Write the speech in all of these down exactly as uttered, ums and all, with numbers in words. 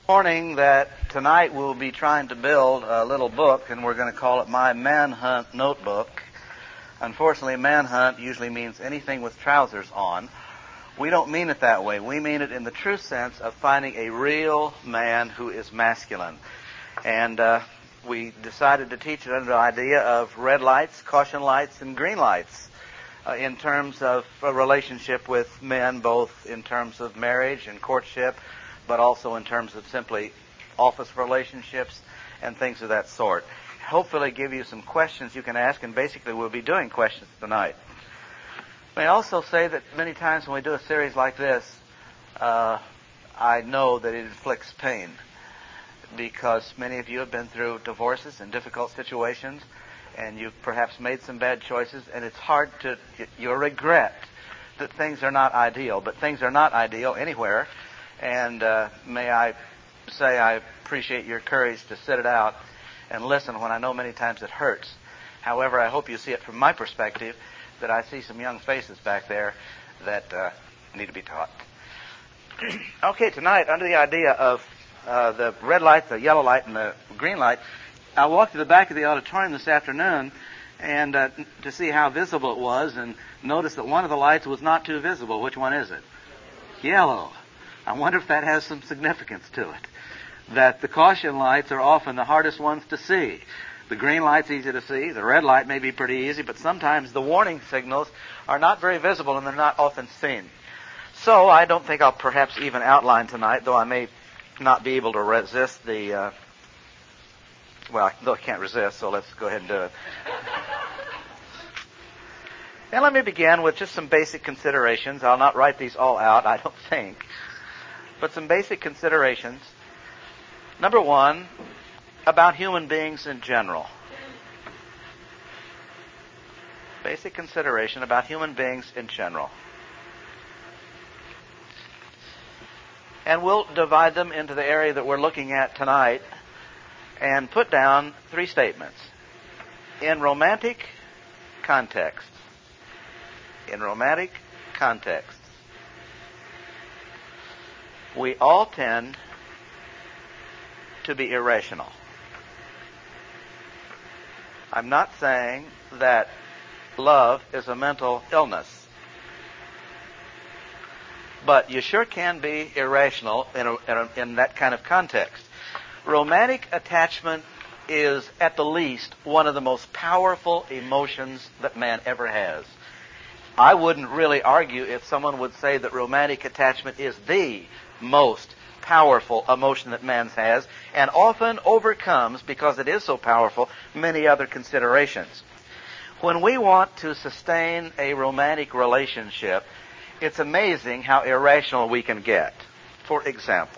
Morning that tonight we'll be trying to build a little book, and we're going to call it My Manhunt Notebook. Unfortunately, manhunt usually means anything with trousers on. We don't mean it that way. We mean it in the true sense of finding a real man who is masculine. And uh, we decided to teach it under the idea of red lights, caution lights, and green lights uh, in terms of a relationship with men, both in terms of marriage and courtship, but also in terms of simply office relationships and things of that sort. Hopefully give you some questions you can ask, and basically we'll be doing questions tonight. May I also say that many times when we do a series like this, uh, I know that it inflicts pain, because many of you have been through divorces and difficult situations, and you've perhaps made some bad choices, and it's hard to, you regret that things are not ideal, but things are not ideal anywhere. And uh, may I say I appreciate your courage to sit it out and listen when I know many times it hurts. However, I hope you see it from my perspective, that I see some young faces back there that uh, need to be taught. Okay, tonight, under the idea of uh, the red light, the yellow light, and the green light, I walked to the back of the auditorium this afternoon and uh, to see how visible it was, and noticed that one of the lights was not too visible. Which one is it? Yellow. I wonder if that has some significance to it. That the caution lights are often the hardest ones to see. The green light's easy to see. The red light may be pretty easy, but sometimes the warning signals are not very visible and they're not often seen. So I don't think I'll perhaps even outline tonight, though I may not be able to resist the... Uh, well, though I can't resist, so let's go ahead and do it. And let me begin with just some basic considerations. I'll not write these all out, I don't think. But some basic considerations. Number one, about human beings in general. Basic consideration about human beings in general. And we'll divide them into the area that we're looking at tonight and put down three statements. In romantic contexts. In romantic contexts. We all tend to be irrational. I'm not saying that love is a mental illness, but you sure can be irrational in, a, in, a, in that kind of context. Romantic attachment is, at the least, one of the most powerful emotions that man ever has. I wouldn't really argue if someone would say that romantic attachment is the most powerful emotion that man has, and often overcomes, because it is so powerful, many other considerations. When we want to sustain a romantic relationship, it's amazing how irrational we can get. For example,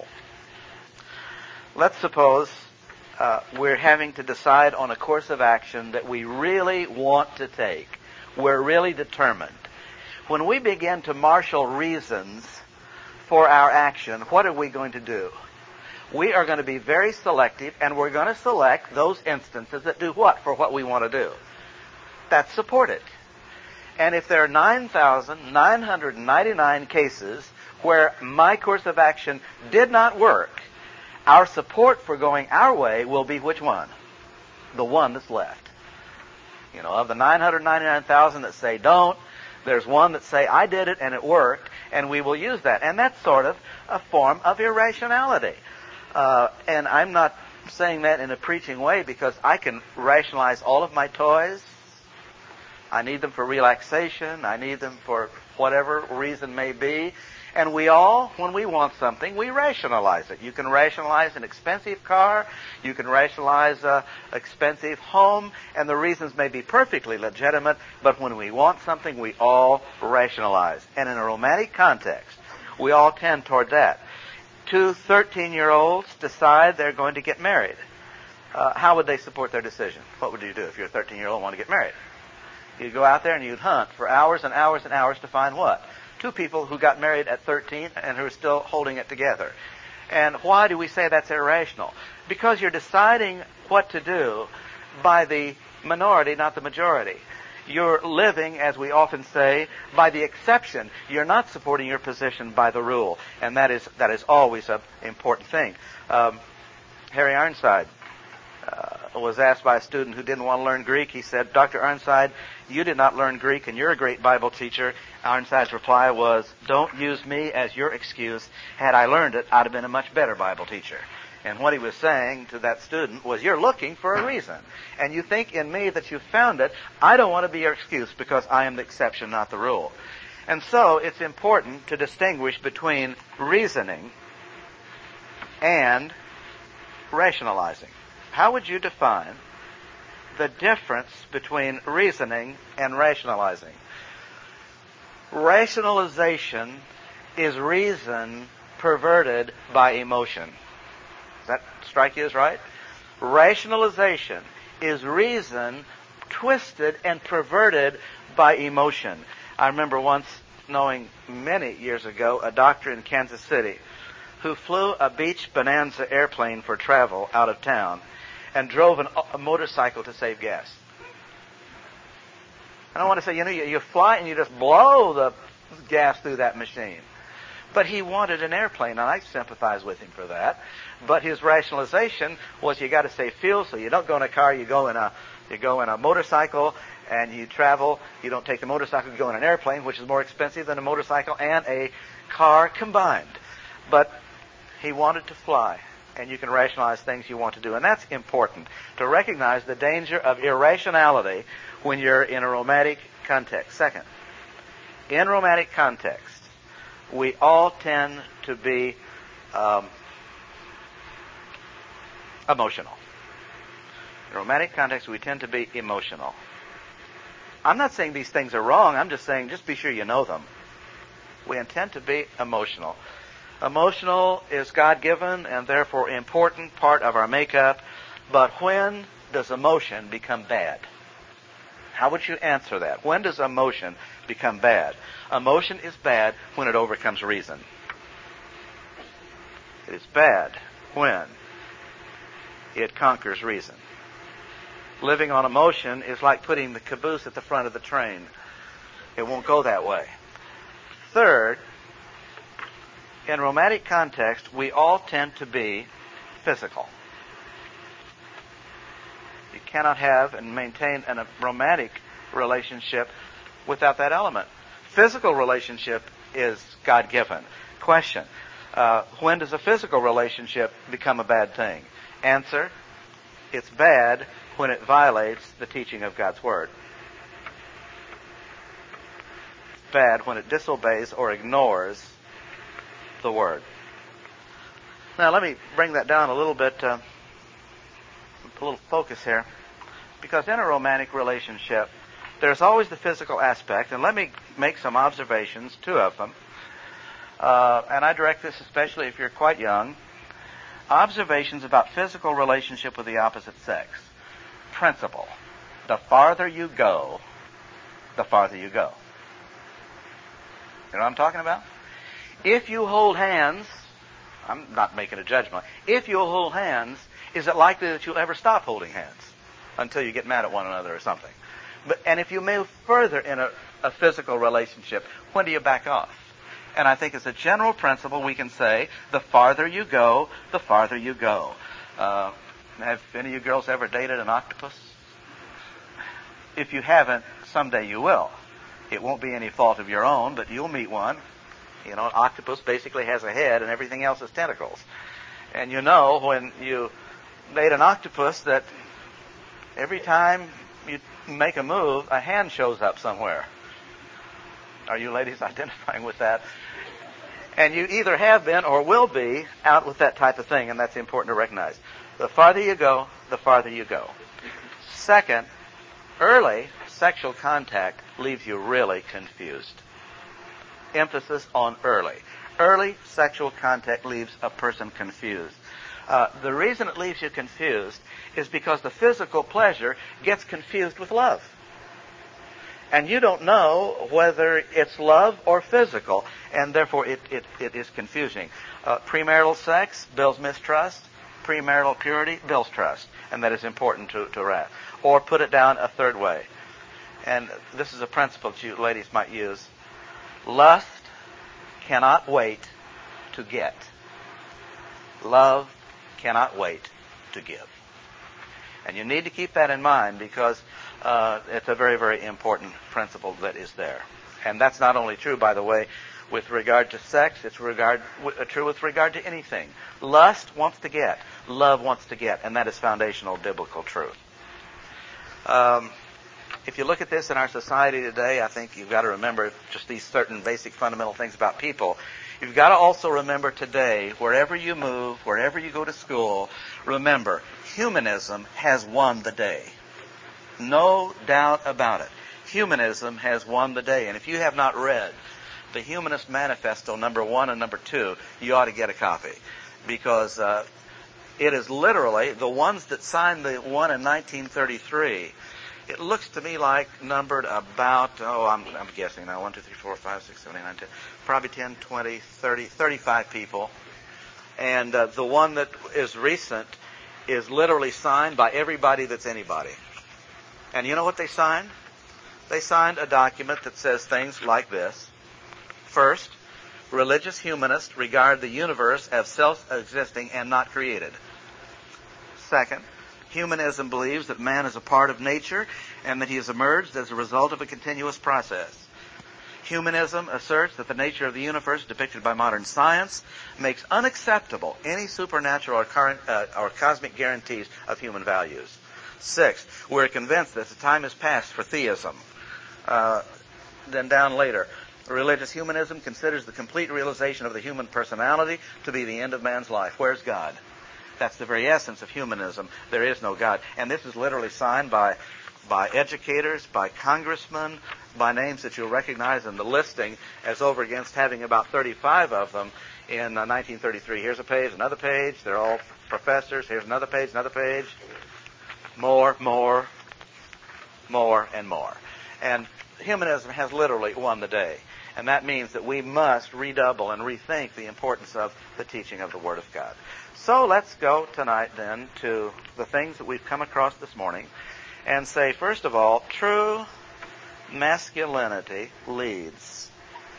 let's suppose uh, we're having to decide on a course of action that we really want to take. We're really determined. When we begin to marshal reasons for our action, what are we going to do? We are going to be very selective, and we're going to select those instances that do what for what we want to do. That's supported. And if there are nine thousand nine hundred ninety-nine cases where my course of action did not work, our support for going our way will be which one? The one that's left. You know, of the nine hundred ninety-nine thousand that say don't, there's one that say I did it and it worked, and we will use that. And that's sort of a form of irrationality. Uh, and I'm not saying that in a preaching way, because I can rationalize all of my toys. I need them for relaxation. I need them for whatever reason may be. And we all, when we want something, we rationalize it. You can rationalize an expensive car. You can rationalize an expensive home. And the reasons may be perfectly legitimate. But when we want something, we all rationalize. And in a romantic context, we all tend toward that. Two thirteen-year-olds decide they're going to get married. Uh, how would they support their decision? What would you do if you're a thirteen-year-old and want to get married? You'd go out there and you'd hunt for hours and hours and hours to find what? Two people who got married at thirteen and who are still holding it together. And why do we say that's irrational? Because you're deciding what to do by the minority, not the majority. You're living, as we often say, by the exception. You're not supporting your position by the rule. And that is that is always an important thing. Um, Harry Ironside uh, was asked by a student who didn't want to learn Greek. He said, Doctor Ironside, you did not learn Greek and you're a great Bible teacher. Ironside's reply was, don't use me as your excuse. Had I learned it, I'd have been a much better Bible teacher. And what he was saying to that student was, you're looking for a reason. And you think in me that you found it. I don't want to be your excuse because I am the exception, not the rule. And so it's important to distinguish between reasoning and rationalizing. How would you define the difference between reasoning and rationalizing? Rationalization is reason perverted by emotion. Does that strike you as right? Rationalization is reason twisted and perverted by emotion. I remember once knowing many years ago a doctor in Kansas City who flew a Beach Bonanza airplane for travel out of town and drove an, a motorcycle to save gas. And I want to say, you know, you, you fly and you just blow the gas through that machine. But he wanted an airplane, and I sympathize with him for that. But his rationalization was, you got to save fuel, so you don't go in a car, you go in a you go in a motorcycle, and you travel. You don't take the motorcycle, you go in an airplane, which is more expensive than a motorcycle and a car combined. But he wanted to fly, and you can rationalize things you want to do, and that's important to recognize the danger of irrationality when you're in a romantic context. Second, in romantic context, we all tend to be um, emotional. In romantic context, we tend to be emotional. I'm not saying these things are wrong. I'm just saying just be sure you know them. We intend to be emotional. Emotional is God-given and therefore important part of our makeup. But when does emotion become bad? How would you answer that? When does emotion become bad? Emotion is bad when it overcomes reason. It is bad when it conquers reason. Living on emotion is like putting the caboose at the front of the train. It won't go that way. Third, in romantic context, we all tend to be physical. You cannot have and maintain a romantic relationship without that element. Physical relationship is God-given. Question, uh, when does a physical relationship become a bad thing? Answer, it's bad when it violates the teaching of God's Word. It's bad when it disobeys or ignores the Word. Now let me bring that down a little bit, uh, a little focus here. Because in a romantic relationship, there's always the physical aspect. And let me make some observations, two of them. Uh, and I direct this especially if you're quite young. Observations about physical relationship with the opposite sex. Principle. The farther you go, the farther you go. You know what I'm talking about? If you hold hands, I'm not making a judgment. If you hold hands, is it likely that you'll ever stop holding hands until you get mad at one another or something? But and if you move further in a, a physical relationship, when do you back off? And I think as a general principle, we can say, the farther you go, the farther you go. Uh, have any of you girls ever dated an octopus? If you haven't, someday you will. It won't be any fault of your own, but you'll meet one. You know, an octopus basically has a head and everything else is tentacles. And you know when you date an octopus that every time you make a move, a hand shows up somewhere. Are you ladies identifying with that? And you either have been or will be out with that type of thing, and that's important to recognize. The farther you go, the farther you go. Second, early sexual contact leaves you really confused. Emphasis on early. Early sexual contact leaves a person confused. Uh, the reason it leaves you confused is because the physical pleasure gets confused with love. And you don't know whether it's love or physical, and therefore it, it, it is confusing. Uh, premarital sex builds mistrust. Premarital purity builds trust. And that is important to, to wrap. Or put it down a third way. And this is a principle that you ladies might use. Lust cannot wait to get. Love cannot wait to give. And you need to keep that in mind because uh, it's a very, very important principle that is there. And that's not only true, by the way, with regard to sex, it's regard, w- true with regard to anything. Lust wants to get. Love wants to get. And that is foundational biblical truth. Um, if you look at this in our society today, I think you've got to remember just these certain basic fundamental things about people. You've got to also remember today, wherever you move, wherever you go to school, remember, humanism has won the day. No doubt about it. Humanism has won the day. And if you have not read the Humanist Manifesto number one and number two, you ought to get a copy. Because uh, it is literally, the ones that signed the one in nineteen thirty-three, it looks to me like numbered about, oh, I'm, I'm guessing now, one, two, three, four, five, six, seven, eight, nine, ten, probably ten, twenty, thirty, thirty-five people. And uh, the one that is recent is literally signed by everybody that's anybody. And you know what they signed? They signed a document that says things like this. First, religious humanists regard the universe as self-existing and not created. Second, humanism believes that man is a part of nature and that he has emerged as a result of a continuous process. Humanism asserts that the nature of the universe depicted by modern science makes unacceptable any supernatural or, current, uh, or cosmic guarantees of human values. Sixth, we're convinced that the time has passed for theism. Uh, then down later, religious humanism considers the complete realization of the human personality to be the end of man's life. Where's God? That's the very essence of humanism. There is no God. And this is literally signed by by educators, by congressmen, by names that you'll recognize in the listing, as over against having about thirty-five of them in uh, nineteen thirty-three. Here's a page, another page. They're all professors. Here's another page, another page. More, more, more, and more. And humanism has literally won the day. And that means that we must redouble and rethink the importance of the teaching of the Word of God. So let's go tonight then to the things that we've come across this morning and say, first of all, true masculinity leads.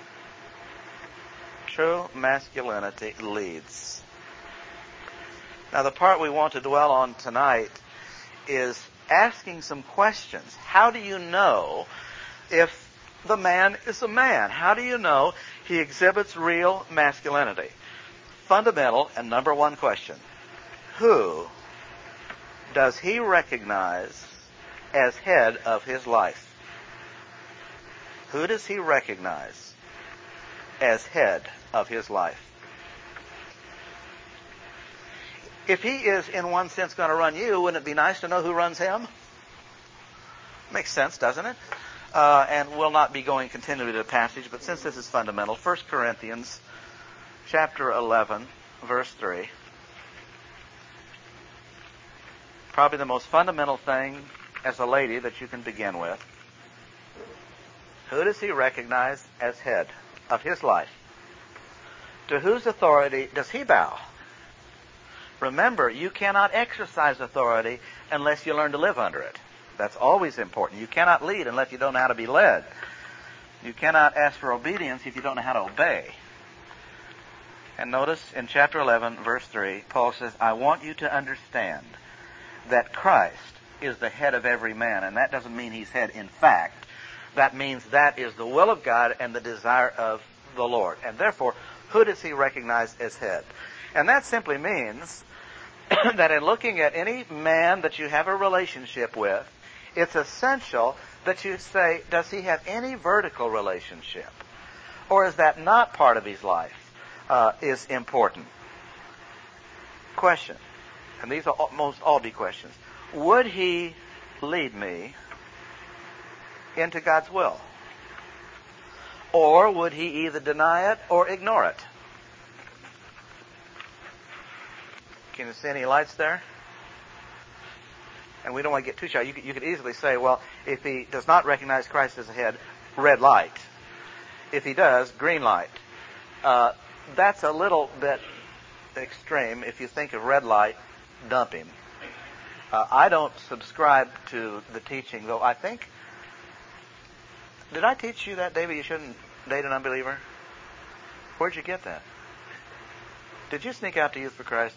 True masculinity leads. Now the part we want to dwell on tonight is asking some questions. How do you know if the man is a man? How do you know he exhibits real masculinity? Fundamental and number one question. Who does he recognize as head of his life? Who does he recognize as head of his life? If he is, in one sense, going to run you, wouldn't it be nice to know who runs him? Makes sense, doesn't it? Uh, and we'll not be going continually to the passage, but since this is fundamental, First Corinthians chapter eleven, verse three. Probably the most fundamental thing as a lady that you can begin with. Who does he recognize as head of his life? To whose authority does he bow? Remember, you cannot exercise authority unless you learn to live under it. That's always important. You cannot lead unless you don't know how to be led. You cannot ask for obedience if you don't know how to obey. And notice in chapter eleven, verse three, Paul says, I want you to understand that Christ is the head of every man. And that doesn't mean he's head in fact. That means that is the will of God and the desire of the Lord. And therefore, who does he recognize as head? And that simply means that in looking at any man that you have a relationship with, it's essential that you say, does he have any vertical relationship? Or is that not part of his life uh, is important? Question, and these will most all be questions. Would he lead me into God's will? Or would he either deny it or ignore it? Can you see any lights there? And we don't want to get too shy. You could, you could easily say, well, if he does not recognize Christ as a head, red light. If he does, green light. Uh, that's a little bit extreme. If you think of red light, dump him. Uh, I don't subscribe to the teaching, though I think Did I teach you that, David? You shouldn't date an unbeliever? Where'd you get that? Did you sneak out to Youth for Christ?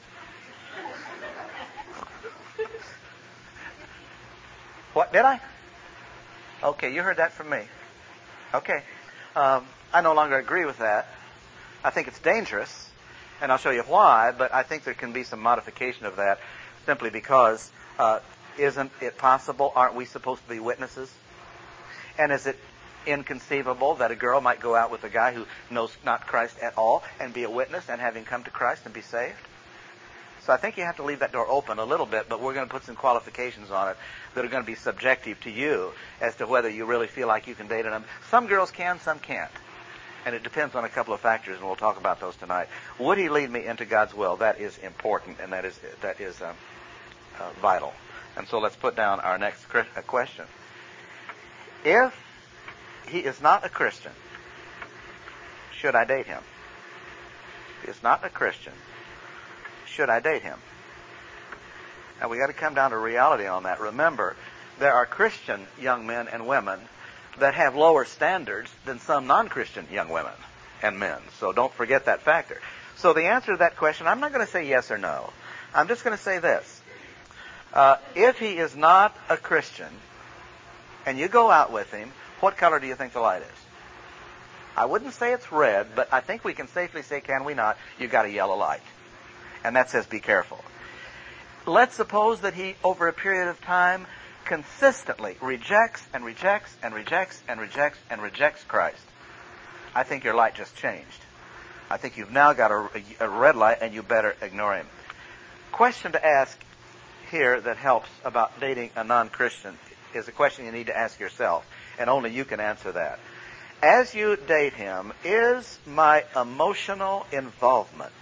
What, did I? Okay, you heard that from me. Okay. Um, I no longer agree with that. I think it's dangerous, and I'll show you why, but I think there can be some modification of that simply because uh, isn't it possible, aren't we supposed to be witnesses? And is it inconceivable that a girl might go out with a guy who knows not Christ at all and be a witness and have him come to Christ and be saved? So I think you have to leave that door open a little bit, but we're going to put some qualifications on it that are going to be subjective to you as to whether you really feel like you can date them. Some girls can, some can't. And it depends on a couple of factors, and we'll talk about those tonight. Would he lead me into God's will? That is important, and that is that is um, uh, vital. And so let's put down our next question. If he is not a Christian, should I date him? If he is not a Christian, should I date him? Now, we got to come down to reality on that. Remember, there are Christian young men and women that have lower standards than some non-Christian young women and men. So don't forget that factor. So the answer to that question, I'm not going to say yes or no. I'm just going to say this. Uh, if he is not a Christian and you go out with him, what color do you think the light is? I wouldn't say it's red, but I think we can safely say, can we not, you got a yellow light. And that says be careful. Let's suppose that he, over a period of time, consistently rejects and rejects and rejects and rejects and rejects Christ. I think your light just changed. I think you've now got a, a red light and you better ignore him. Question to ask here that helps about dating a non-Christian is a question you need to ask yourself, and only you can answer that. As you date him, is my emotional involvement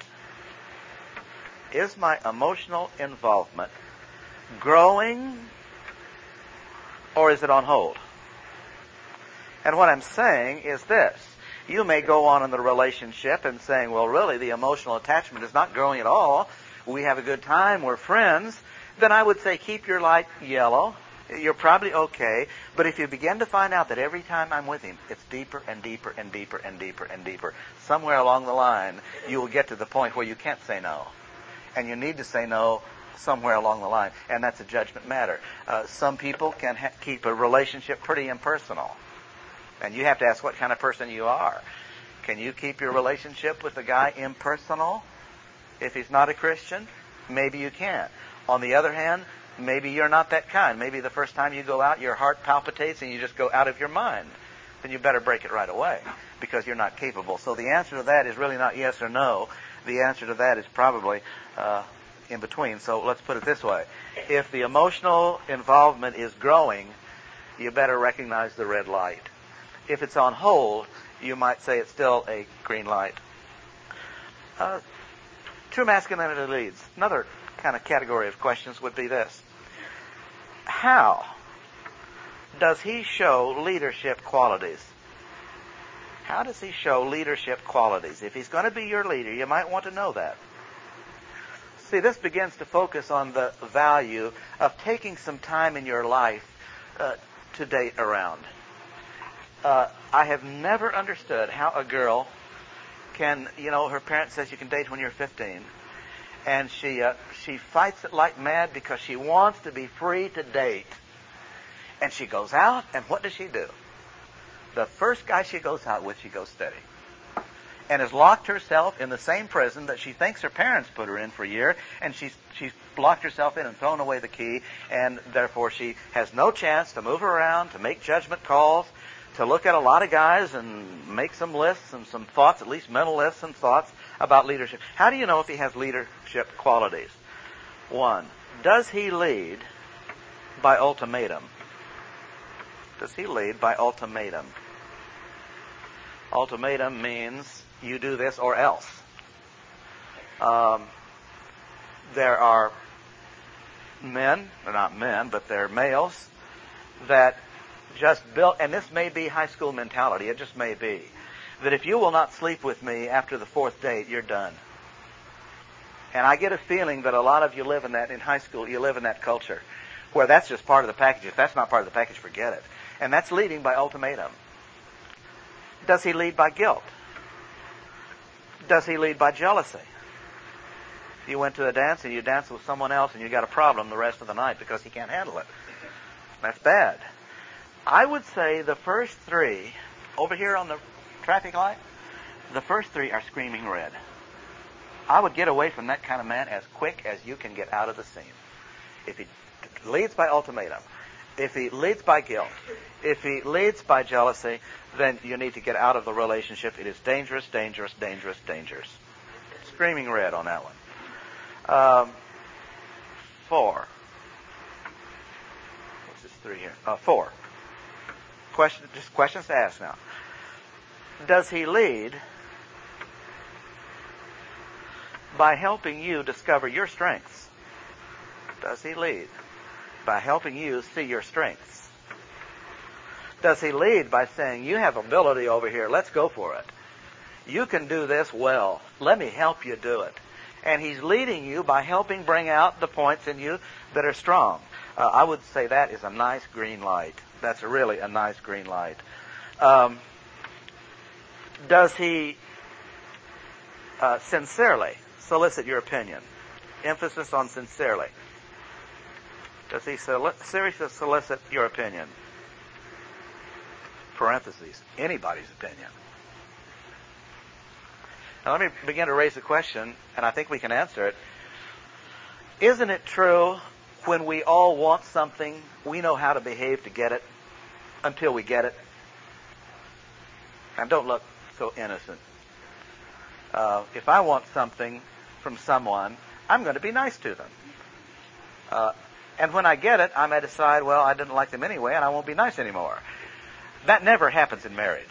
Is my emotional involvement growing, or is it on hold? And what I'm saying is this. You may go on in the relationship and saying, well, really, the emotional attachment is not growing at all. We have a good time. We're friends. Then I would say keep your light yellow. You're probably okay. But if you begin to find out that every time I'm with him, it's deeper and deeper and deeper and deeper and deeper, somewhere along the line, you will get to the point where you can't say no. And you need to say no somewhere along the line. And that's a judgment matter. Uh, some people can ha- keep a relationship pretty impersonal. And you have to ask what kind of person you are. Can you keep your relationship with a guy impersonal? If he's not a Christian, maybe you can. On the other hand, maybe you're not that kind. Maybe the first time you go out, your heart palpitates and you just go out of your mind. Then you better break it right away because you're not capable. So the answer to that is really not yes or no. The answer to that is probably uh, in between. So let's put it this way. If the emotional involvement is growing, you better recognize the red light. If it's on hold, you might say it's still a green light. Uh, true masculinity leads. Another kind of category of questions would be this. How does he show leadership qualities? How does he show leadership qualities? If he's going to be your leader, you might want to know that. See, this begins to focus on the value of taking some time in your life uh, to date around. Uh, I have never understood how a girl can, you know, her parent says you can date when you're fifteen. And she uh, she fights it like mad because she wants to be free to date. And she goes out, and what does she do? The first guy she goes out with, she goes steady. And has locked herself in the same prison that she thinks her parents put her in for a year, and she's she's locked herself in and thrown away the key, and therefore she has no chance to move around, to make judgment calls, to look at a lot of guys and make some lists and some thoughts, at least mental lists and thoughts about leadership. How do you know if he has leadership qualities? One, does he lead by ultimatum? Does he lead by ultimatum? Ultimatum means you do this or else. Um, there are men, or not men, but they're males that just built, and this may be high school mentality, it just may be, that if you will not sleep with me after the fourth date, you're done. And I get a feeling that a lot of you live in that, in high school, you live in that culture, where that's just part of the package. If that's not part of the package, forget it. And that's leading by ultimatum. Does he lead by guilt? Does he lead by jealousy? You went to a dance and you danced with someone else and you got a problem the rest of the night because he can't handle it. That's bad. I would say the first three, over here on the traffic light, the first three are screaming red. I would get away from that kind of man as quick as you can get out of the scene. If he leads by ultimatum, if he leads by guilt, if he leads by jealousy, then you need to get out of the relationship. It is dangerous, dangerous, dangerous, dangerous. Screaming red on that one. Um, four. What's this three here? Uh, four. Question, just questions to ask now. Does he lead by helping you discover your strengths? Does he lead by helping you see your strengths? Does he lead by saying, you have ability over here, let's go for it. You can do this well. Let me help you do it. And he's leading you by helping bring out the points in you that are strong. Uh, I would say that is a nice green light. That's really a nice green light. Um, does he uh, sincerely solicit your opinion? Emphasis on sincerely. Does he seriously solicit your opinion? Parentheses, anybody's opinion. Now let me begin to raise the question, and I think we can answer it. Isn't it true when we all want something, we know how to behave to get it until we get it? And don't look so innocent. Uh, if I want something from someone, I'm going to be nice to them. Uh, and when I get it, I may decide, well, I didn't like them anyway, and I won't be nice anymore. That never happens in marriage.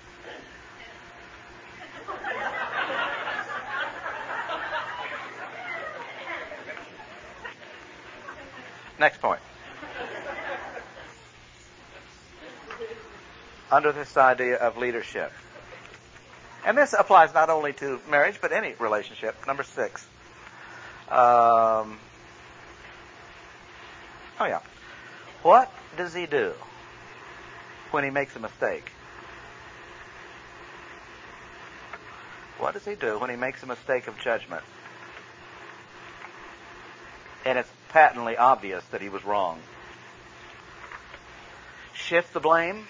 Next point. Under this idea of leadership. And this applies not only to marriage, but any relationship. Number six. Um, oh, yeah. What does he do when he makes a mistake? What does he do when he makes a mistake of judgment? And it's patently obvious that he was wrong. Shift the blame,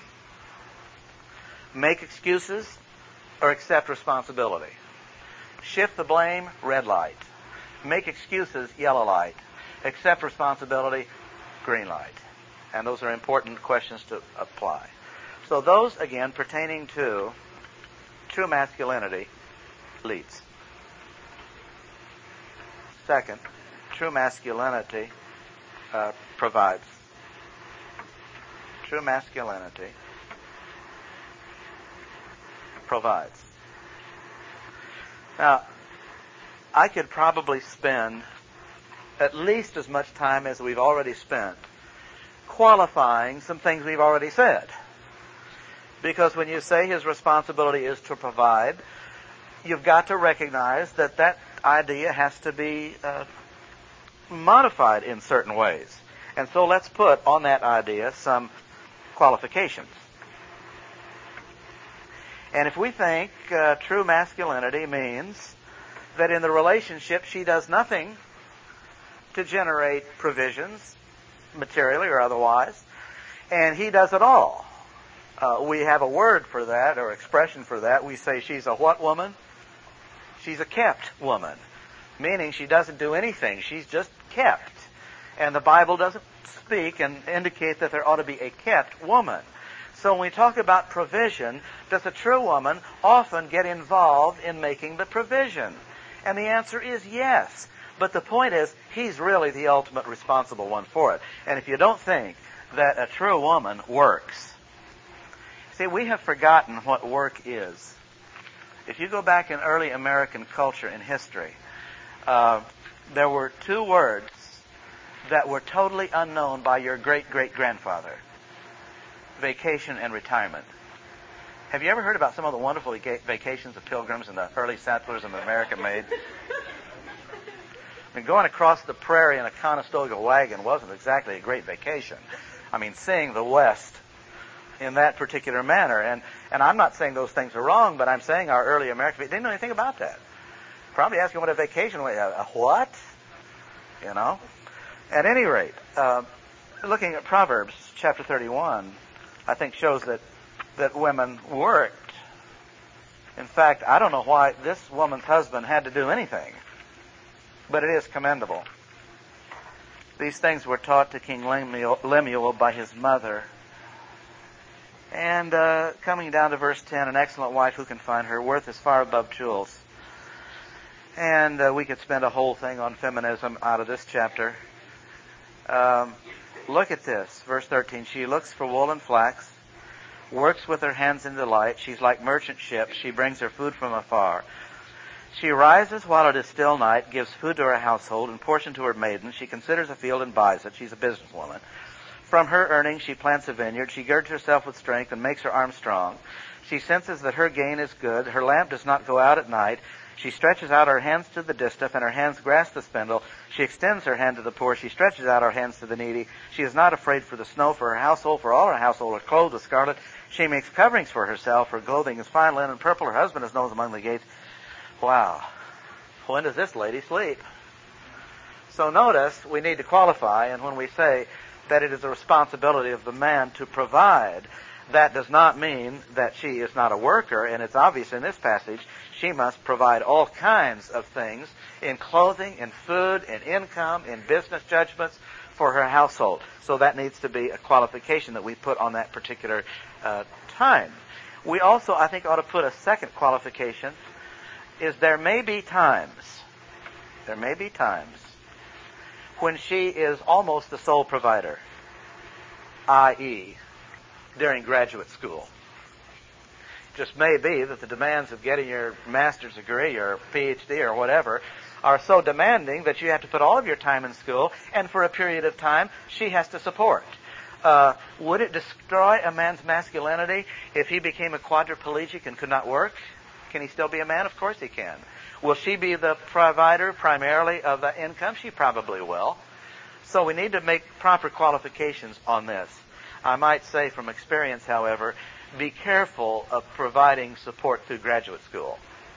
make excuses, or accept responsibility. Shift the blame, red light. Make excuses, yellow light. Accept responsibility, green light. And those are important questions to apply. So those, again, pertaining to true masculinity, leads. Second, true masculinity uh, provides. True masculinity provides. Now, I could probably spend at least as much time as we've already spent qualifying some things we've already said. Because when you say his responsibility is to provide, you've got to recognize that that idea has to be uh, modified in certain ways. And so let's put on that idea some qualifications. And if we think uh, true masculinity means that in the relationship she does nothing to generate provisions, materially or otherwise, and he does it all. Uh, we have a word for that, or expression for that. We say she's a what woman? She's a kept woman, meaning she doesn't do anything. She's just kept. And the Bible doesn't speak and indicate that there ought to be a kept woman. So when we talk about provision, does a true woman often get involved in making the provision? And the answer is yes. But the point is, he's really the ultimate responsible one for it. And if you don't think that a true woman works, see, we have forgotten what work is. If you go back in early American culture and history, uh, there were two words that were totally unknown by your great-great-grandfather: vacation and retirement. Have you ever heard about some of the wonderful vacations of pilgrims and the early settlers of America made? I mean, going across the prairie in a Conestoga wagon wasn't exactly a great vacation. I mean, seeing the West in that particular manner. And, and I'm not saying those things are wrong, but I'm saying our early American people didn't know anything about that. Probably asking what a vacation was. A, a what? You know? At any rate, uh, looking at Proverbs chapter thirty-one, I think shows that, that women worked. In fact, I don't know why this woman's husband had to do anything, but it is commendable. These things were taught to King Lemuel, Lemuel by his mother. And uh, coming down to verse ten, an excellent wife, who can find her? Worth is far above jewels. And uh, we could spend a whole thing on feminism out of this chapter. Um, look at this, verse thirteen. She looks for wool and flax, works with her hands in delight. She's like merchant ships. She brings her food from afar. She rises while it is still night, gives food to her household and portion to her maidens. She considers a field and buys it. She's a businesswoman. From her earnings she plants a vineyard. She girds herself with strength and makes her arms strong. She senses that her gain is good. Her lamp does not go out at night. She stretches out her hands to the distaff, and her hands grasp the spindle. She extends her hand to the poor. She stretches out her hands to the needy. She is not afraid for the snow, for her household, for all her household are clothed with scarlet. She makes coverings for herself. Her clothing is fine linen, purple. Her husband is known among the gates. Wow. When does this lady sleep? So notice, we need to qualify, and when we say that it is the responsibility of the man to provide, that does not mean that she is not a worker, and it's obvious in this passage, she must provide all kinds of things in clothing, in food, in income, in business judgments for her household. So that needs to be a qualification that we put on that particular uh, time. We also, I think, ought to put a second qualification, is there may be times, there may be times when she is almost the sole provider, that is, during graduate school. Just may be that the demands of getting your master's degree or P H D or whatever are so demanding that you have to put all of your time in school, and for a period of time she has to support. Uh, would it destroy a man's masculinity if he became a quadriplegic and could not work? Can he still be a man? Of course he can. Will she be the provider primarily of the income? She probably will. So we need to make proper qualifications on this. I might say from experience, however, be careful of providing support through graduate school.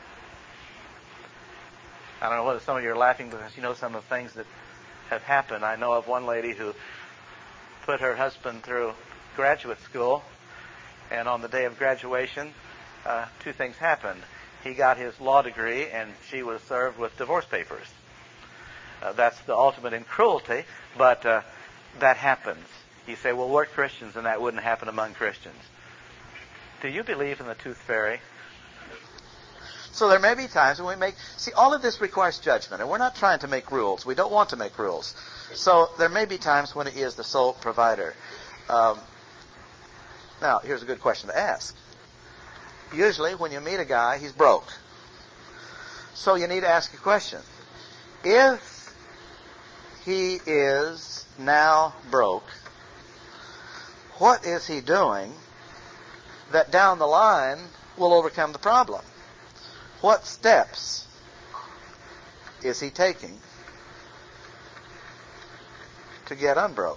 I don't know whether some of you are laughing because you know some of the things that have happened. I know of one lady who put her husband through graduate school, and on the day of graduation, uh, two things happened. He got his law degree, and she was served with divorce papers. Uh, that's the ultimate in cruelty, but uh, that happens. You say, well, we're Christians, and that wouldn't happen among Christians. Do you believe in the tooth fairy? So there may be times when we make... See, all of this requires judgment, and we're not trying to make rules. We don't want to make rules. So there may be times when it is the sole provider. Um, now, here's a good question to ask. Usually, when you meet a guy, he's broke. So you need to ask a question. If he is now broke, what is he doing that down the line will overcome the problem? What steps is he taking to get unbroke,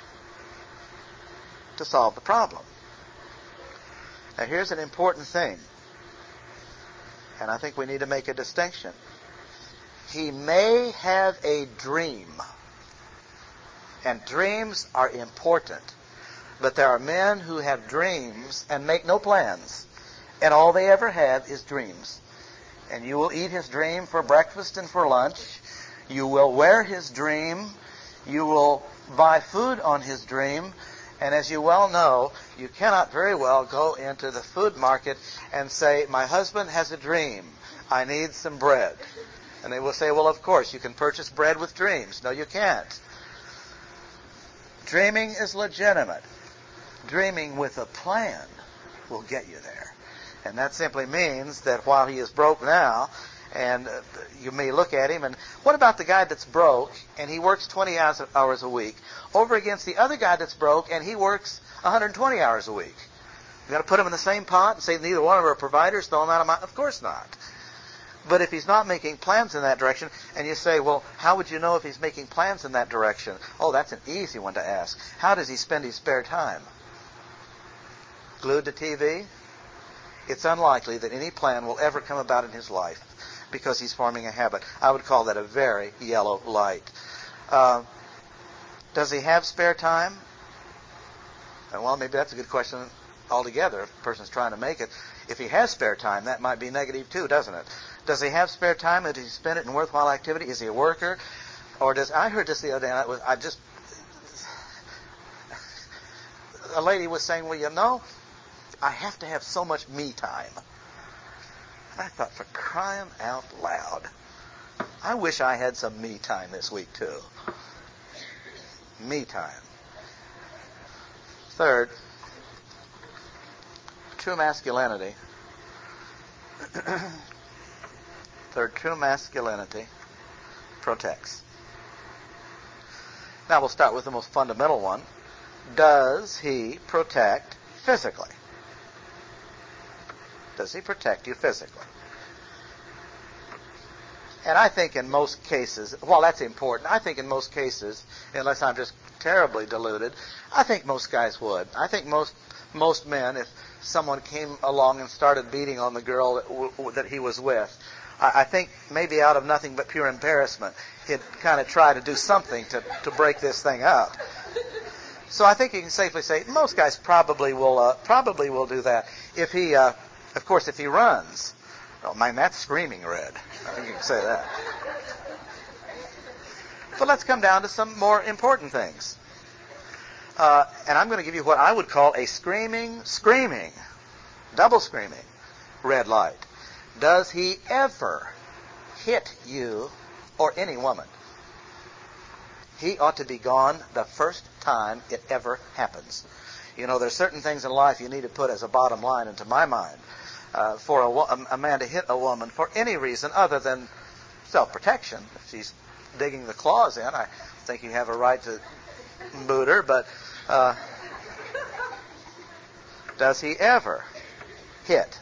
to solve the problem? Now here's an important thing, and I think we need to make a distinction. He may have a dream, and dreams are important, but there are men who have dreams and make no plans, and all they ever have is dreams. And you will eat his dream for breakfast and for lunch. You will wear his dream. You will buy food on his dream. And as you well know, you cannot very well go into the food market and say, my husband has a dream. I need some bread. And they will say, well, of course, you can purchase bread with dreams. No, you can't. Dreaming is legitimate. Dreaming with a plan will get you there. And that simply means that while he is broke now, and uh, you may look at him, and what about the guy that's broke and he works twenty hours, hours a week over against the other guy that's broke and he works one hundred twenty hours a week? You've got to put him in the same pot and say neither one of them are providers, throw him out of my... Of course not. But if he's not making plans in that direction, and you say, well, how would you know if he's making plans in that direction? Oh, that's an easy one to ask. How does he spend his spare time? glued to T V, it's unlikely that any plan will ever come about in his life because he's forming a habit. I would call that a very yellow light. Uh, does he have spare time? Well, maybe that's a good question altogether if a person's trying to make it. If he has spare time, that might be negative too, doesn't it? Does he have spare time? Does he spend it in worthwhile activity? Is he a worker? Or does... I heard this the other day, and I, was, I just... A lady was saying, well, you know, I have to have so much me time. And I thought, for crying out loud, I wish I had some me time this week too. Me time. Third, true masculinity. Third, true masculinity protects. Now we'll start with the most fundamental one. Does he protect physically? Does he protect you physically? And I think in most cases, well, that's important. I think in most cases, unless I'm just terribly deluded, I think most guys would. I think most most men, if someone came along and started beating on the girl that, w- that he was with, I, I think maybe out of nothing but pure embarrassment, he'd kind of try to do something to, to break this thing up. So I think you can safely say most guys probably will uh, probably will do that. If he, uh, of course, if he runs, oh man, that's screaming red. I think you can say that. But let's come down to some more important things. Uh, and I'm going to give you what I would call a screaming, screaming, double screaming red light. Does he ever hit you or any woman? He ought to be gone the first time it ever happens. You know, there's certain things in life you need to put as a bottom line into my mind. Uh, for a, a man to hit a woman for any reason other than self-protection. If she's digging the claws in, I think you have a right to boot her, but uh, does he ever hit?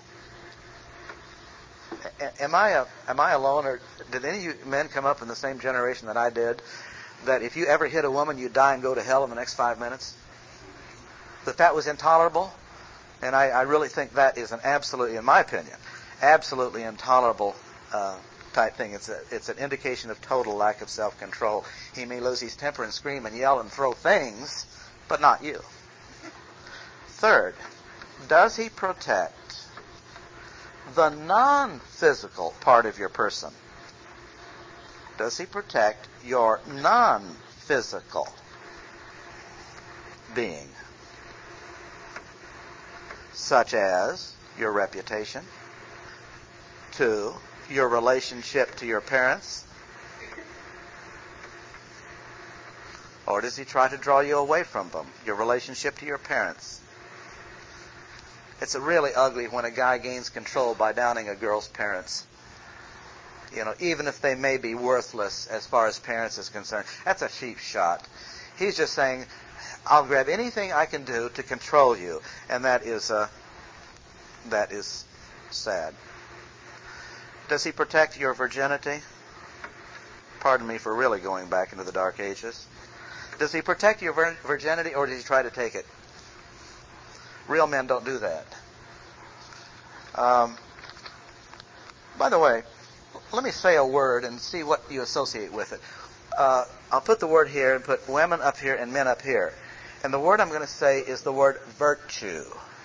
A- am I a, am I alone, or did any of you men come up in the same generation that I did, that if you ever hit a woman, you'd die and go to hell in the next five minutes? That that was intolerable? And I, I really think that is an absolutely, in my opinion, absolutely intolerable uh, type thing. It's a, it's an indication of total lack of self-control. He may lose his temper and scream and yell and throw things, but not you. Third, does he protect the non-physical part of your person? Does he protect your non-physical being? Such as your reputation, two, your relationship to your parents, or does he try to draw you away from them, your relationship to your parents? It's really ugly when a guy gains control by downing a girl's parents. You know, even if they may be worthless as far as parents is concerned. That's a cheap shot. He's just saying, I'll grab anything I can do to control you, and that is uh, that is sad. Does he protect your virginity? Pardon me for really going back into the Dark Ages. Does he protect your vir- virginity, or does he try to take it? Real men don't do that. Um, by the way, let me say a word and see what you associate with it. Uh, I'll put the word here and put women up here and men up here. And the word I'm going to say is the word virtue.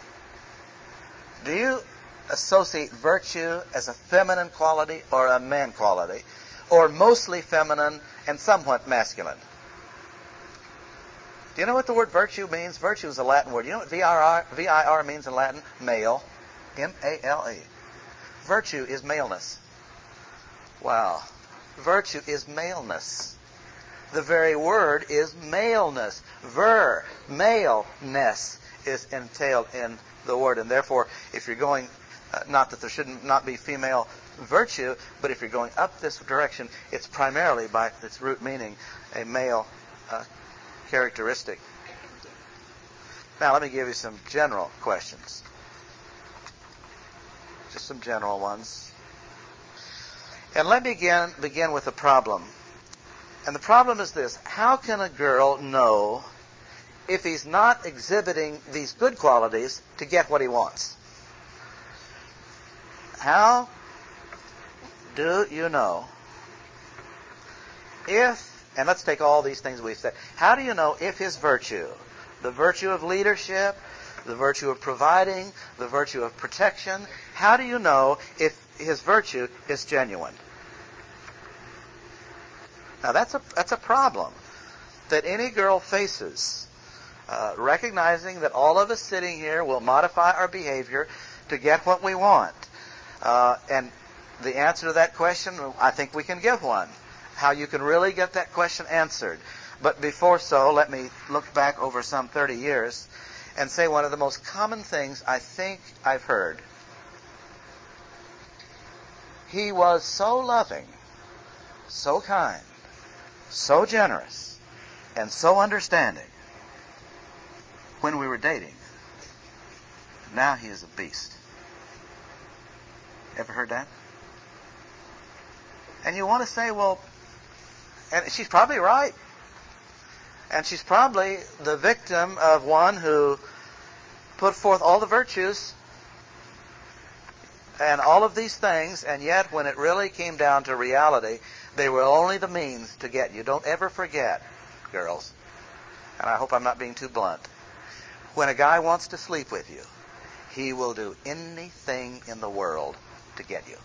Do you associate virtue as a feminine quality or a man quality, or mostly feminine and somewhat masculine? Do you know what the word virtue means? Virtue is a Latin word. You know what V I R means in Latin? Male. M A L E. Virtue is maleness. Wow. Virtue is maleness. The very word is maleness. Ver, maleness, is entailed in the word. And therefore, if you're going, uh, not that there shouldn't not be female virtue, but if you're going up this direction, it's primarily, by its root meaning, a male uh, characteristic. Now, let me give you some general questions. Just some general ones. And let me begin, begin with a problem. And the problem is this: how can a girl know if he's not exhibiting these good qualities to get what he wants? How do you know if, and let's take all these things we've said, how do you know if his virtue, the virtue of leadership, the virtue of providing, the virtue of protection, how do you know if his virtue is genuine? Now that's a, that's a problem that any girl faces, uh, recognizing that all of us sitting here will modify our behavior to get what we want. Uh, and the answer to that question, I think we can give one. How you can really get that question answered. But before so, let me look back over some thirty years and say one of the most common things I think I've heard. He was so loving, so kind, so generous, and so understanding when we were dating. Now he is a beast. Ever heard that? And you want to say, well, and she's probably right. And she's probably the victim of one who put forth all the virtues and all of these things, and yet when it really came down to reality, they were only the means to get you. Don't ever forget, girls, and I hope I'm not being too blunt, when a guy wants to sleep with you, he will do anything in the world to get you.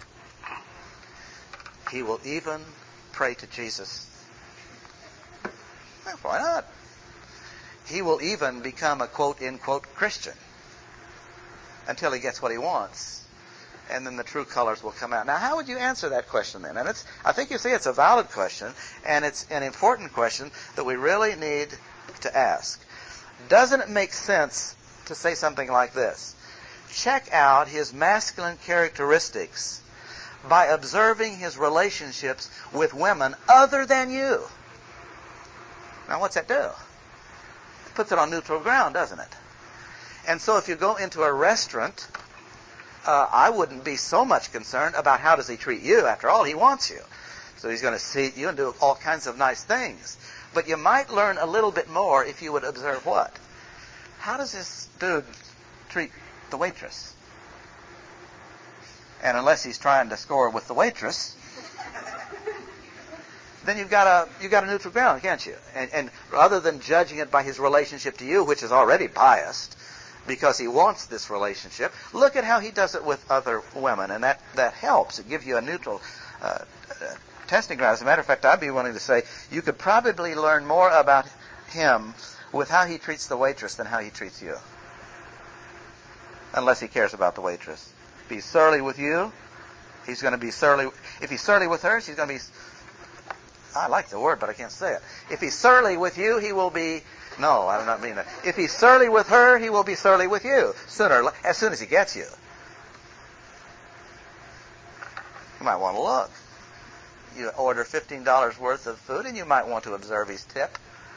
He will even pray to Jesus. Well, why not? He will even become a quote-unquote Christian until he gets what he wants. And then the true colors will come out. Now, how would you answer that question then? And it's, I think you see it's a valid question, and it's an important question that we really need to ask. Doesn't it make sense to say something like this? Check out his masculine characteristics by observing his relationships with women other than you. Now, what's that do? It puts it on neutral ground, doesn't it? And so if you go into a restaurant, uh, I wouldn't be so much concerned about how does he treat you. After all, he wants you. So he's going to seat you and do all kinds of nice things. But you might learn a little bit more if you would observe what? How does this dude treat the waitress? And unless he's trying to score with the waitress, then you've got a you've got a neutral ground, can't you? And, and rather than judging it by his relationship to you, which is already biased, because he wants this relationship, look at how he does it with other women, and that, that helps. It gives you a neutral uh, uh, testing ground. As a matter of fact, I'd be willing to say you could probably learn more about him with how he treats the waitress than how he treats you. Unless he cares about the waitress. If he's surly with you, he's going to be surly. If he's surly with her, she's going to be... I like the word, but I can't say it. If he's surly with you, he will be... No, I do not mean that. If he's surly with her, he will be surly with you. Sooner, as soon as he gets you. You might want to look. You order fifteen dollars worth of food, and you might want to observe his tip.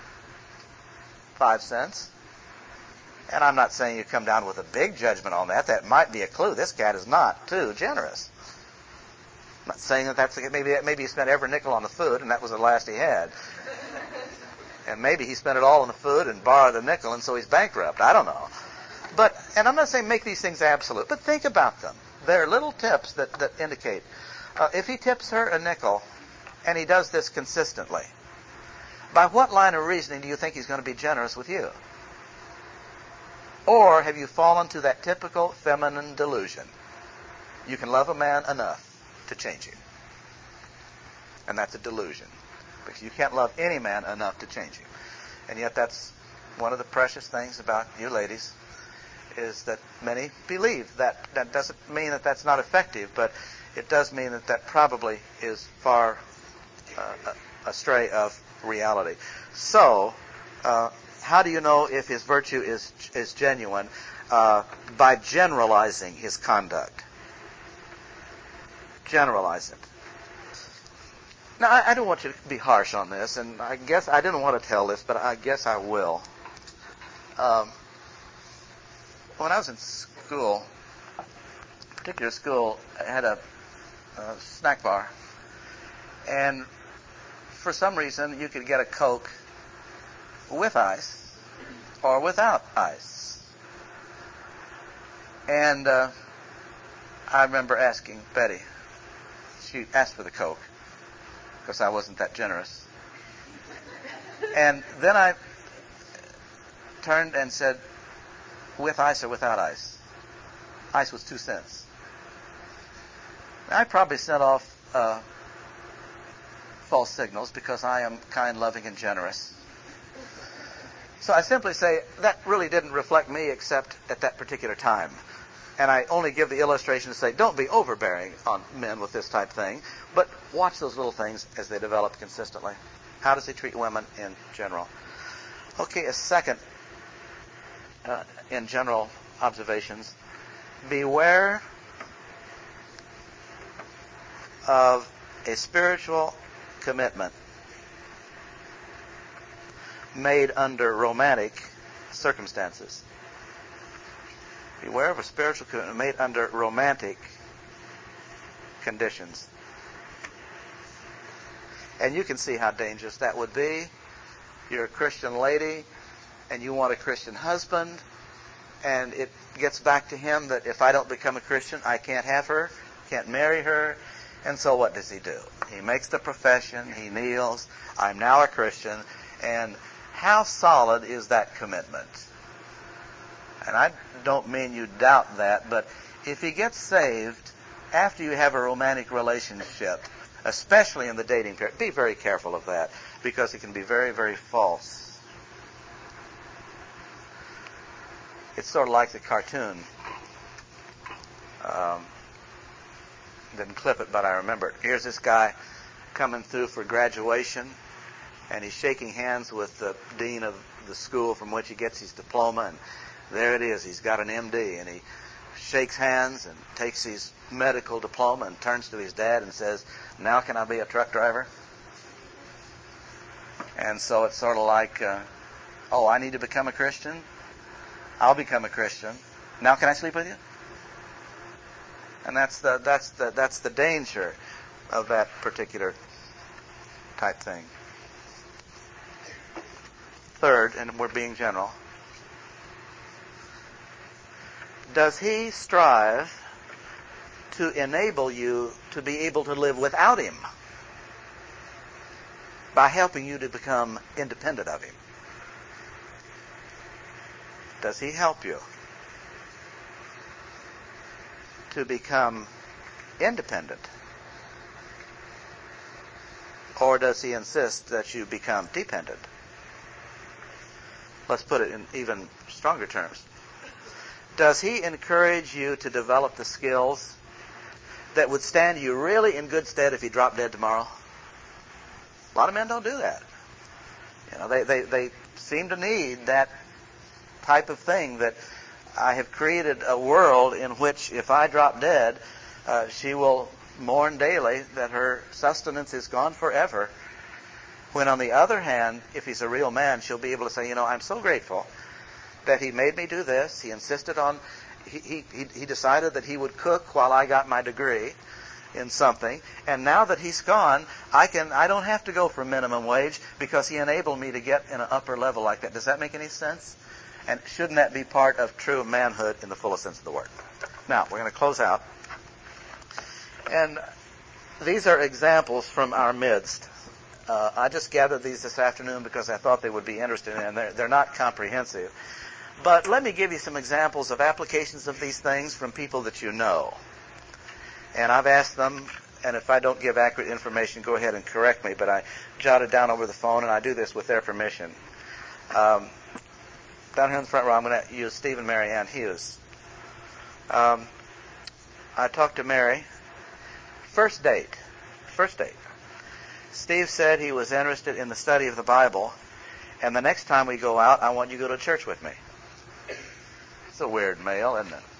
Five cents. And I'm not saying you come down with a big judgment on that. That might be a clue. This cat is not too generous. I'm not saying that that's... Maybe, maybe he spent every nickel on the food, and that was the last he had. And maybe he spent it all on the food and borrowed a nickel, and so he's bankrupt. I don't know. But, and I'm not saying make these things absolute, but think about them. There are little tips that, that indicate. Uh, if he tips her a nickel, and he does this consistently, by what line of reasoning do you think he's going to be generous with you? Or have you fallen to that typical feminine delusion? You can love a man enough to change him. And that's a delusion. Because you can't love any man enough to change him. And yet that's one of the precious things about you ladies, is that many believe that. That doesn't mean that that's not effective, but it does mean that that probably is far uh, astray of reality. So, uh, how do you know if his virtue is is genuine? Uh, by generalizing his conduct. Generalize it. Now, I, I don't want you to be harsh on this, and I guess I didn't want to tell this, but I guess I will. Um, when I was in school, a particular school had a, a snack bar, and for some reason you could get a Coke with ice or without ice? And uh, I remember asking Betty. She asked for the Coke because I wasn't that generous. And then I turned and said, with ice or without ice? Ice was two cents. I probably sent off uh, false signals because I am kind, loving, and generous. So I simply say that really didn't reflect me except at that particular time. And I only give the illustration to say, don't be overbearing on men with this type thing, but watch those little things as they develop consistently. How does he treat women in general? Okay, a second uh, in general observations. Beware of a spiritual commitment made under romantic circumstances. Beware of a spiritual commitment made under romantic conditions. And you can see how dangerous that would be. You're a Christian lady, and you want a Christian husband, and it gets back to him that if I don't become a Christian, I can't have her, can't marry her. And so what does he do? He makes the profession, he kneels, I'm now a Christian, and how solid is that commitment? And I don't mean you doubt that, but if he gets saved after you have a romantic relationship, especially in the dating period, be very careful of that, because it can be very, very false. It's sort of like the cartoon. Um, didn't clip it, but I remember it. Here's this guy coming through for graduation, and he's shaking hands with the dean of the school from which he gets his diploma, and there it is. He's got an M D, and he shakes hands and takes his medical diploma and turns to his dad and says, now can I be a truck driver? And so it's sort of like, uh, oh, I need to become a Christian? I'll become a Christian. Now can I sleep with you? And that's the that's the that's the danger of that particular type thing. Third, and we're being general, does he strive to enable you to be able to live without him by helping you to become independent of him? Does he help you to become independent? Or does he insist that you become dependent? Let's put it in even stronger terms. Does he encourage you to develop the skills that would stand you really in good stead if you dropped dead tomorrow? A lot of men don't do that. You know, they, they, they seem to need that type of thing, that I have created a world in which if I drop dead, uh, she will mourn daily that her sustenance is gone forever. When on the other hand, if he's a real man, she'll be able to say, you know, I'm so grateful that he made me do this. He insisted on, he, he, he decided that he would cook while I got my degree in something. And now that he's gone, I can, I don't have to go for minimum wage because he enabled me to get in an upper level like that. Does that make any sense? And shouldn't that be part of true manhood in the fullest sense of the word? Now, we're going to close out. And these are examples from our midst. Uh, I just gathered these this afternoon because I thought they would be interesting, and they're, they're not comprehensive. But let me give you some examples of applications of these things from people that you know. And I've asked them, and if I don't give accurate information, go ahead and correct me, but I jotted down over the phone, and I do this with their permission. Um, down here in the front row, I'm going to use Steve and Mary Ann Hughes. Um, I talked to Mary. First date. First date. Steve said he was interested in the study of the Bible, and the next time we go out, I want you to go to church with me. It's a weird male, isn't it?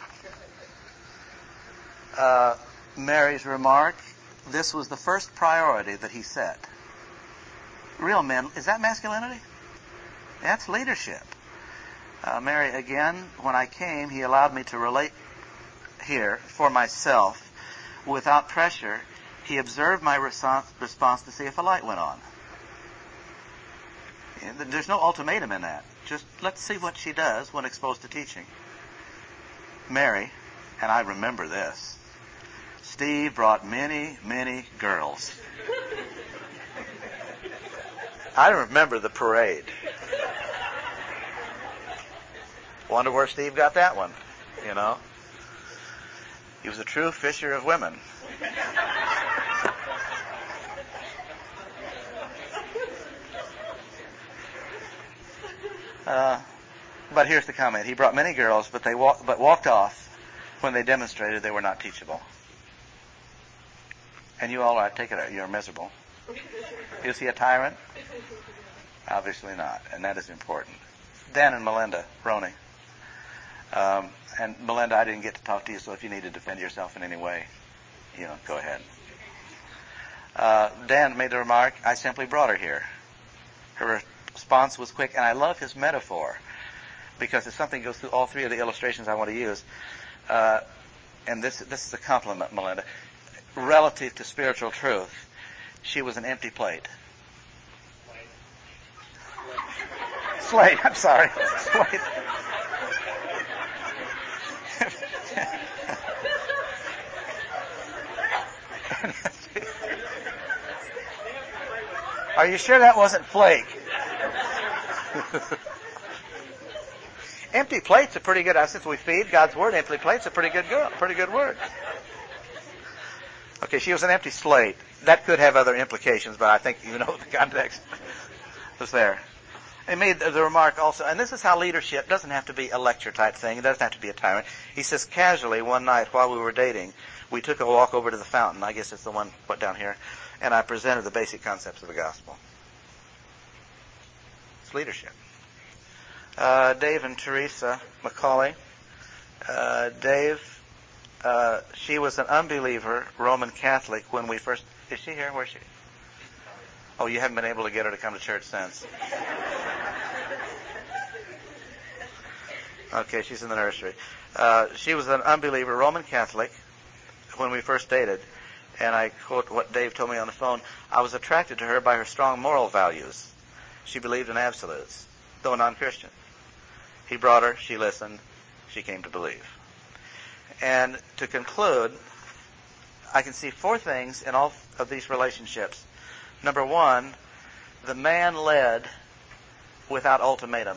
Uh, Mary's remark, this was the first priority that he set. Real men, is that masculinity? That's leadership. Uh, Mary, again, when I came, he allowed me to relate here for myself without pressure. He observed my response to see if a light went on. There's no ultimatum in that. Just let's see what she does when exposed to teaching. Mary, and I remember this, Steve brought many, many girls. I remember the parade. Wonder where Steve got that one, you know. He was a true fisher of women. Uh, but here's the comment. He brought many girls, but they walk, but walked off when they demonstrated they were not teachable. And you all, I take it, you're miserable. Is he a tyrant? Obviously not, and that is important. Dan and Melinda Roney. Um, and Melinda, I didn't get to talk to you, so if you need to defend yourself in any way, you know, go ahead. Uh, Dan made the remark, I simply brought her here. Her response was quick, and I love his metaphor because it's something that goes through all three of the illustrations I want to use. Uh, and this this is a compliment, Melinda. Relative to spiritual truth, she was an empty plate. Slate, I'm sorry. Slate. Are you sure that wasn't flake? Empty plate's a pretty good, since we feed God's Word, empty plate's a pretty good girl, pretty good word. Okay, she was an empty slate. That could have other implications, but I think you know the context was there. He made the remark also, and this is how leadership doesn't have to be a lecture type thing. It doesn't have to be a tyrant. He says, casually one night while we were dating, we took a walk over to the fountain. I guess it's the one put down here. And I presented the basic concepts of the gospel. It's leadership. Uh, Dave and Teresa McCauley. Uh, Dave, uh, she was an unbeliever, Roman Catholic when we first... Is she here? Where is she? Oh, you haven't been able to get her to come to church since. Okay, she's in the nursery. Uh, she was an unbeliever, Roman Catholic, when we first dated. And I quote what Dave told me on the phone. I was attracted to her by her strong moral values. She believed in absolutes, though a non-Christian. He brought her, she listened, she came to believe. And to conclude, I can see four things in all of these relationships. Number one, the man led without ultimatum.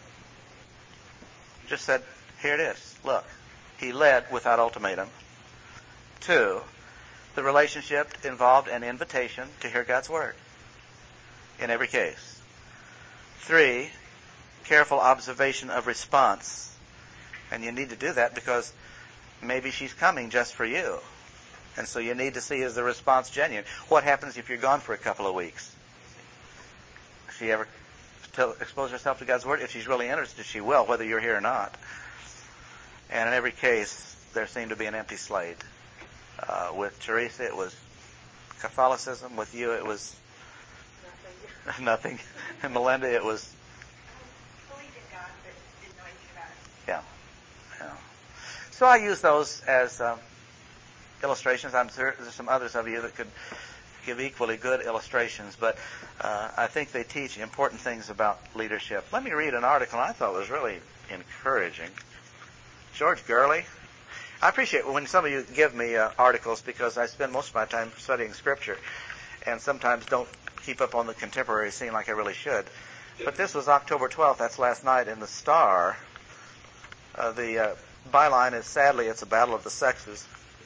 Just said, here it is, look. He led without ultimatum. Two, the relationship involved an invitation to hear God's Word in every case. Three, careful observation of response. And you need to do that because maybe she's coming just for you. And so you need to see, is the response genuine? What happens if you're gone for a couple of weeks? If she ever tell, expose herself to God's Word? If she's really interested, she will, whether you're here or not. And in every case, there seemed to be an empty slate. Uh, with Teresa, it was Catholicism. With you, it was nothing. nothing. And Melinda, it was... Believed in God, but didn't know anything about it. Yeah. yeah. So I use those as um, illustrations. I'm sure there's some others of you that could give equally good illustrations, but uh, I think they teach important things about leadership. Let me read an article I thought was really encouraging. George Gurley. I appreciate when some of you give me uh, articles because I spend most of my time studying Scripture and sometimes don't keep up on the contemporary scene like I really should. But this was October twelfth, that's last night, in the Star. Uh, the uh, byline is, sadly, it's a battle of the sexes.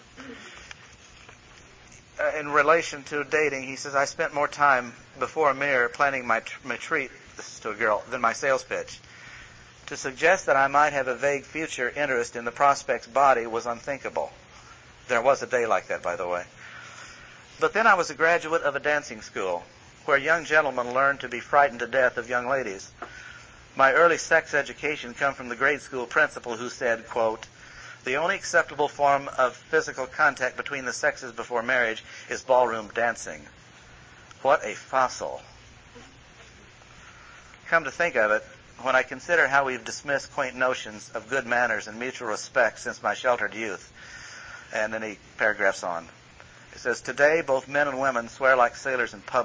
Uh, in relation to dating, he says, I spent more time before a mirror planning my, tr- my treat, this is to a girl, than my sales pitch. To suggest that I might have a vague future interest in the prospect's body was unthinkable. There was a day like that, by the way. But then I was a graduate of a dancing school, where young gentlemen learned to be frightened to death of young ladies. My early sex education came from the grade school principal who said, quote, the only acceptable form of physical contact between the sexes before marriage is ballroom dancing. What a fossil. Come to think of it, when I consider how we've dismissed quaint notions of good manners and mutual respect since my sheltered youth. And then he paragraphs on. It says, today both men and women swear like sailors in public.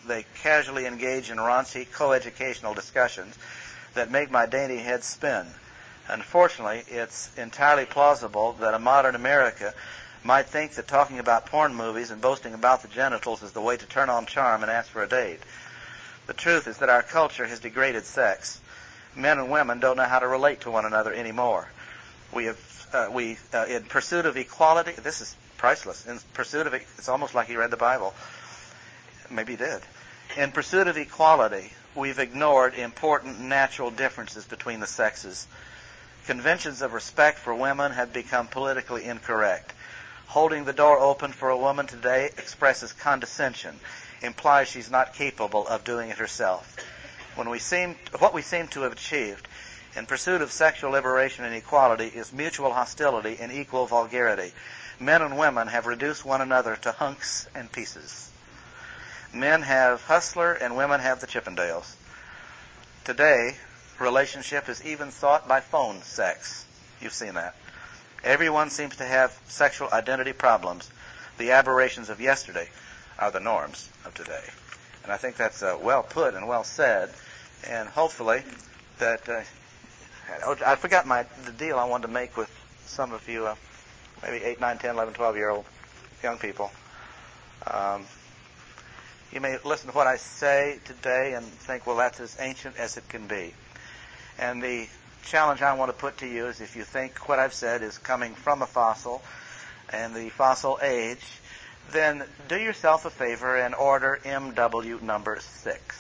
they casually engage in raunchy coeducational discussions that make my dainty head spin. Unfortunately, it's entirely plausible that a modern America might think that talking about porn movies and boasting about the genitals is the way to turn on charm and ask for a date. The truth is that our culture has degraded sex. Men and women don't know how to relate to one another anymore. We have, uh, we, uh, in pursuit of equality, this is priceless. In pursuit of, it's almost like he read the Bible. Maybe he did. In pursuit of equality, we've ignored important natural differences between the sexes. Conventions of respect for women have become politically incorrect. Holding the door open for a woman today expresses condescension, implies she's not capable of doing it herself. When we seem, what we seem to have achieved in pursuit of sexual liberation and equality is mutual hostility and equal vulgarity. Men and women have reduced one another to hunks and pieces. Men have Hustler and women have the Chippendales. Today, relationship is even sought by phone sex. You've seen that. Everyone seems to have sexual identity problems. The aberrations of yesterday are the norms of today. And I think that's uh, well put and well said. And hopefully that... Uh, I forgot my the deal I wanted to make with some of you, uh, maybe eight, nine, ten, eleven, twelve-year-old young people. Um, you may listen to what I say today and think, well, that's as ancient as it can be. And the challenge I want to put to you is if you think what I've said is coming from a fossil and the fossil age, then do yourself a favor and order M W number six.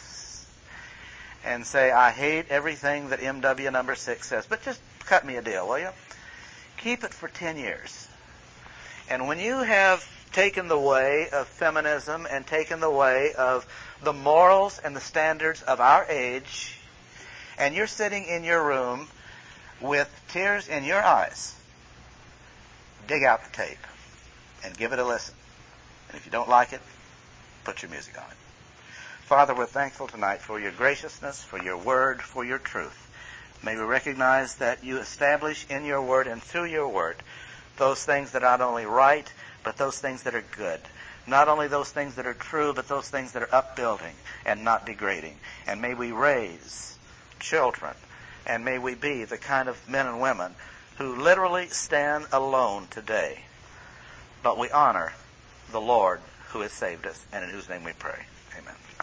And say, I hate everything that M W number six says, but just cut me a deal, will you? Keep it for ten years. And when you have taken the way of feminism and taken the way of the morals and the standards of our age, and you're sitting in your room with tears in your eyes, dig out the tape and give it a listen. And if you don't like it, put your music on it. Father, we're thankful tonight for your graciousness, for your word, for your truth. May we recognize that you establish in your word and through your word those things that are not only right, but those things that are good. Not only those things that are true, but those things that are upbuilding and not degrading. And may we raise children, and may we be the kind of men and women who literally stand alone today. But we honor the Lord who has saved us, and in whose name we pray. Amen.